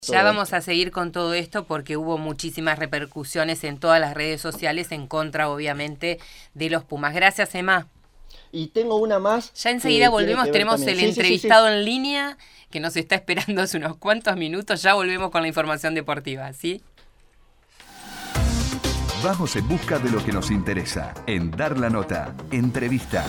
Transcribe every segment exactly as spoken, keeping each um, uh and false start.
Ya vamos a seguir con todo esto porque hubo muchísimas repercusiones en todas las redes sociales en contra, obviamente, de los Pumas. Gracias, Emma. Y tengo una más. Ya enseguida Que tiene volvemos, que ver tenemos también. el Sí, sí, sí, sí. entrevistado en línea que nos está esperando hace unos cuantos minutos. Ya volvemos con la información deportiva, ¿sí? Vamos en busca de lo que nos interesa en Dar la Nota. Entrevista.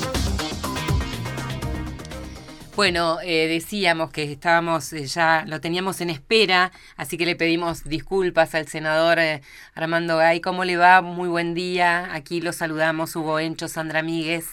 Bueno, eh, decíamos que estábamos, eh, ya lo teníamos en espera, así que le pedimos disculpas al senador eh, Armando Gay. ¿Cómo le va? Muy buen día. Aquí lo saludamos, Hugo Encho, Sandra Míguez.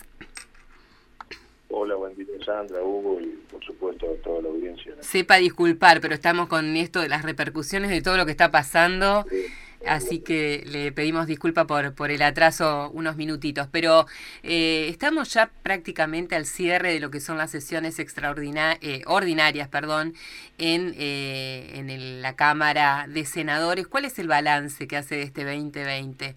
Hola, buen día, Sandra, Hugo y por supuesto a toda la audiencia, ¿no? Sepa disculpar, pero estamos con esto de las repercusiones de todo lo que está pasando. Sí. Así que le pedimos disculpas por, por el atraso unos minutitos, pero eh, estamos ya prácticamente al cierre de lo que son las sesiones extraordinarias, eh, ordinarias, perdón, en, eh, en el, la Cámara de Senadores. ¿Cuál es el balance que hace de este veinte veinte?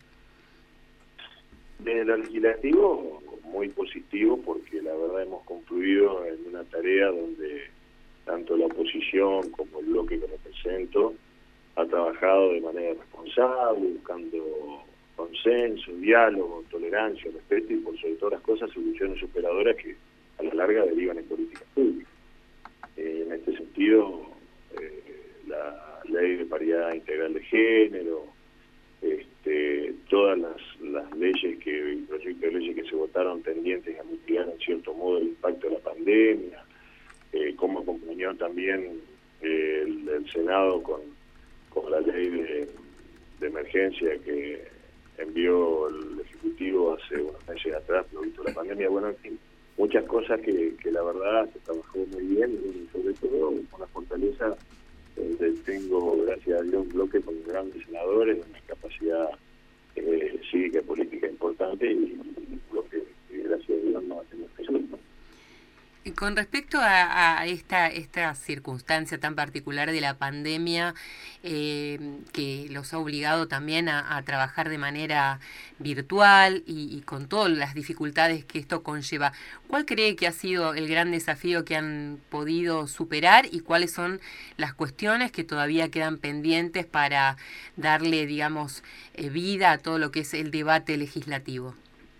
Desde lo legislativo, muy positivo, porque la verdad hemos concluido en una tarea donde tanto la oposición como el bloque que represento ha trabajado de manera responsable, buscando consenso, diálogo, tolerancia, respeto y por sobre todas las cosas soluciones superadoras que a la larga derivan en políticas públicas. Eh, en este sentido, eh, la ley de paridad integral de género, este, todas las, las leyes que, el proyecto de leyes que se votaron tendientes a mitigar en cierto modo el impacto de la pandemia, eh, cómo acompañó también eh, el, el Senado con con la ley de, de emergencia que envió el Ejecutivo hace unos meses atrás, producto de la pandemia. Bueno, en fin, muchas cosas que, que la verdad se trabajó muy bien y sobre todo con la fortaleza donde tengo, gracias a Dios, un bloque con grandes senadores, una capacidad eh, cívica y política importante y un bloque que gracias a Dios no hacemos eso. Con respecto a, a esta, esta circunstancia tan particular de la pandemia, eh, que los ha obligado también a, a trabajar de manera virtual y, y con todas las dificultades que esto conlleva, ¿cuál cree que ha sido el gran desafío que han podido superar y cuáles son las cuestiones que todavía quedan pendientes para darle, digamos, eh, vida a todo lo que es el debate legislativo?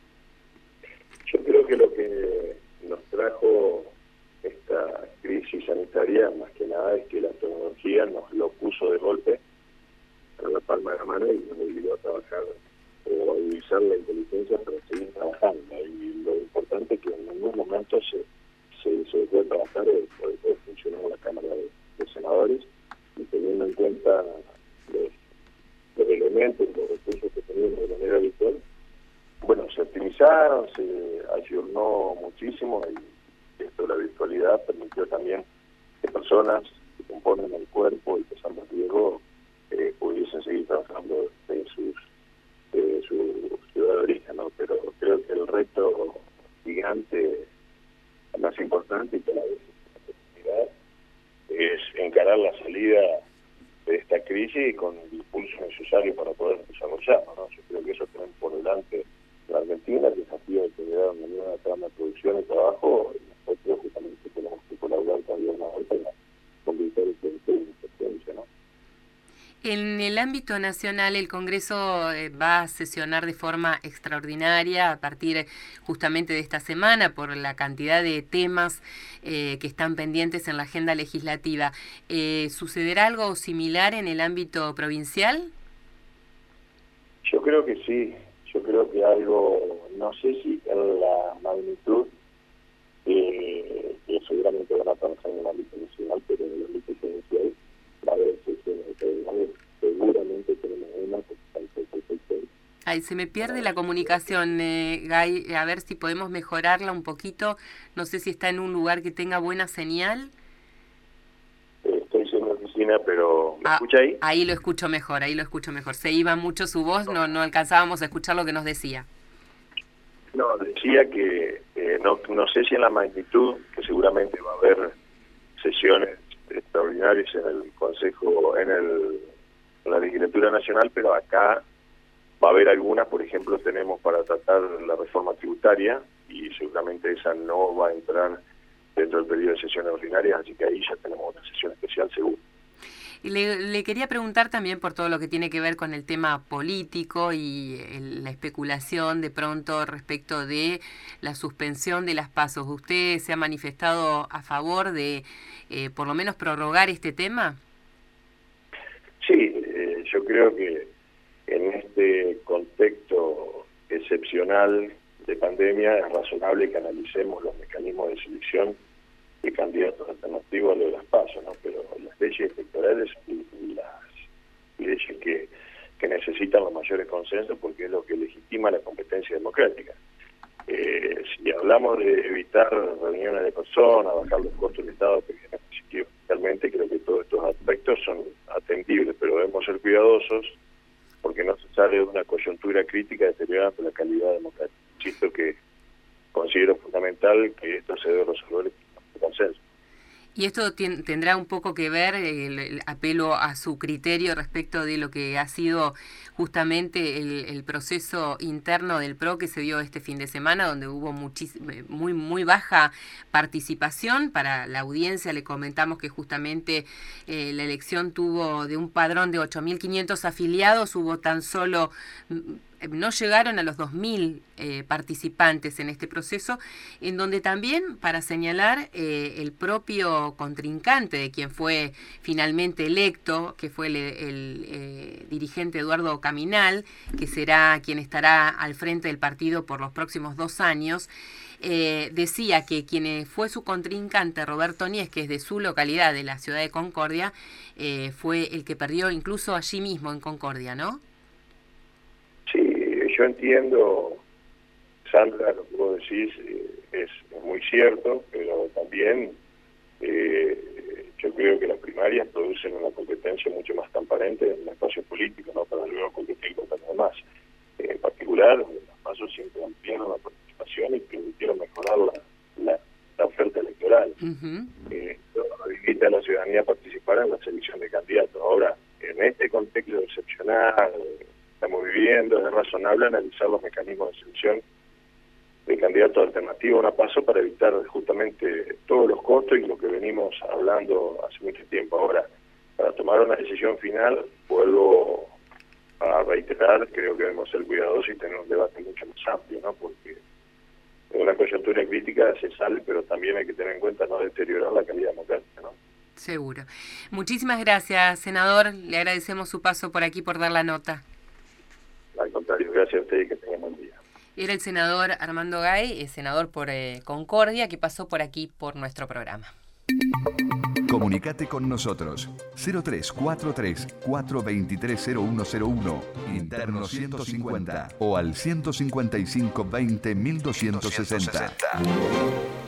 Yo creo que lo que nos trajo esta crisis sanitaria, más que nada, es que la tecnología nos lo puso de golpe a la palma de la mano y nos obligó a trabajar o a utilizar la inteligencia para seguir trabajando. Y lo importante es que en ningún momento se, se, se dejó de trabajar o de funcionar la Cámara de, de Senadores, y teniendo en cuenta los, los elementos, los recursos que teníamos de manera habitual, bueno, se optimizaron, se ayornó muchísimo y esto de la virtualidad permitió también que personas que componen el cuerpo y que son más riesgo eh, pudiesen seguir trabajando en sus, eh, su ciudad de origen, ¿no? Pero creo que el reto gigante, más importante y que a la vez oportunidad, es encarar la salida de esta crisis con el impulso necesario para poder desarrollarlo, ¿no? Yo creo que eso tenemos por delante la Argentina, el desafío de generar una nueva trama de producción y trabajo, y nosotros justamente tenemos que colaborar con el gobernador para convertir el proyecto en experiencia, ¿no? En el ámbito nacional, el Congreso eh, va a sesionar de forma extraordinaria a partir justamente de esta semana por la cantidad de temas eh, que están pendientes en la agenda legislativa. Eh, ¿Sucederá algo similar en el ámbito provincial? Yo creo que sí. Yo creo que algo, no sé si en la magnitud, eh, que seguramente van a trabajar en el ámbito nacional, pero en el ámbito provincial va a haber sesiones extraordinarias. Seguramente tenemos una que está en el Ay, se me pierde la comunicación, eh, Gay, a ver si podemos mejorarla un poquito. No sé si está en un lugar que tenga buena señal. Estoy en la oficina, pero ¿me ah, escucha ahí? Ahí lo escucho mejor, ahí lo escucho mejor. Se iba mucho su voz, no, no alcanzábamos a escuchar lo que nos decía. No, decía que eh, no, no sé si en la magnitud, que seguramente va a haber sesiones extraordinarias en el Consejo, en, el, en la Legislatura Nacional, pero acá va a haber algunas. Por ejemplo, tenemos para tratar la reforma tributaria y seguramente esa no va a entrar dentro del periodo de sesiones ordinarias, así que ahí ya tenemos una sesión especial seguro. Le, le quería preguntar también por todo lo que tiene que ver con el tema político y el, la especulación de pronto respecto de la suspensión de las pasos. ¿Usted se ha manifestado a favor de eh, por lo menos prorrogar este tema? Sí, eh, yo creo que en este contexto excepcional de pandemia es razonable que analicemos los mecanismos de selección de candidatos alternativos a lo de las PASO, ¿no? Pero las leyes electorales y, y las leyes que, que necesitan los mayores consensos porque es lo que legitima la competencia democrática. Eh, si hablamos de evitar reuniones de personas, bajar los costos del Estado, que viene positivo realmente, creo que todos estos aspectos son atendibles, pero debemos ser cuidadosos porque no se sale de una coyuntura crítica deteriorando la calidad democrática. Insisto que considero fundamental que esto se debe resolver con consenso. Y esto ten, tendrá un poco que ver, el, el apelo a su criterio respecto de lo que ha sido justamente el, el proceso interno del P R O que se dio este fin de semana, donde hubo muchis, muy muy baja participación. Para la audiencia le comentamos que justamente eh, la elección tuvo de un padrón de ocho mil quinientos afiliados, hubo tan solo... no llegaron a los dos mil eh, participantes en este proceso, en donde también, para señalar, eh, el propio contrincante de quien fue finalmente electo, que fue el, el eh, dirigente Eduardo Caminal, que será quien estará al frente del partido por los próximos dos años, eh, decía que quien fue su contrincante, Roberto Nies, que es de su localidad, de la ciudad de Concordia, eh, fue el que perdió incluso allí mismo en Concordia, ¿no? Yo entiendo, Sandra, lo que vos decís eh, es, es muy cierto, pero también eh, yo creo que las primarias producen una competencia mucho más transparente en el espacio político, ¿no? Para luego competir con los demás. Eh, en particular, los pasos siempre ampliaron la participación y permitieron mejorar la, la, la oferta electoral. Uh-huh. eh, esto habilita a la ciudadanía a participar en la selección de candidatos. Ahora, en este contexto excepcional, estamos viviendo, es razonable analizar los mecanismos de selección de candidatos alternativos a una PASO para evitar justamente todos los costos y lo que venimos hablando hace mucho tiempo. Ahora, para tomar una decisión final, vuelvo a reiterar, creo que debemos ser cuidadosos y tener un debate mucho más amplio, ¿no? Porque en una coyuntura crítica se sale, pero también hay que tener en cuenta no deteriorar la calidad democrática, ¿no? Seguro. Muchísimas gracias, senador. Le agradecemos su paso por aquí por dar la nota. Al contrario, gracias a usted y que tengan buen día. Era el senador Armando Gay, senador por eh, Concordia, que pasó por aquí por nuestro programa. Comunicate con nosotros. cero tres cuatro tres cuatro dos tres cero uno cero uno, interno ciento cincuenta o al ciento cincuenta y cinco veinte mil doscientos sesenta.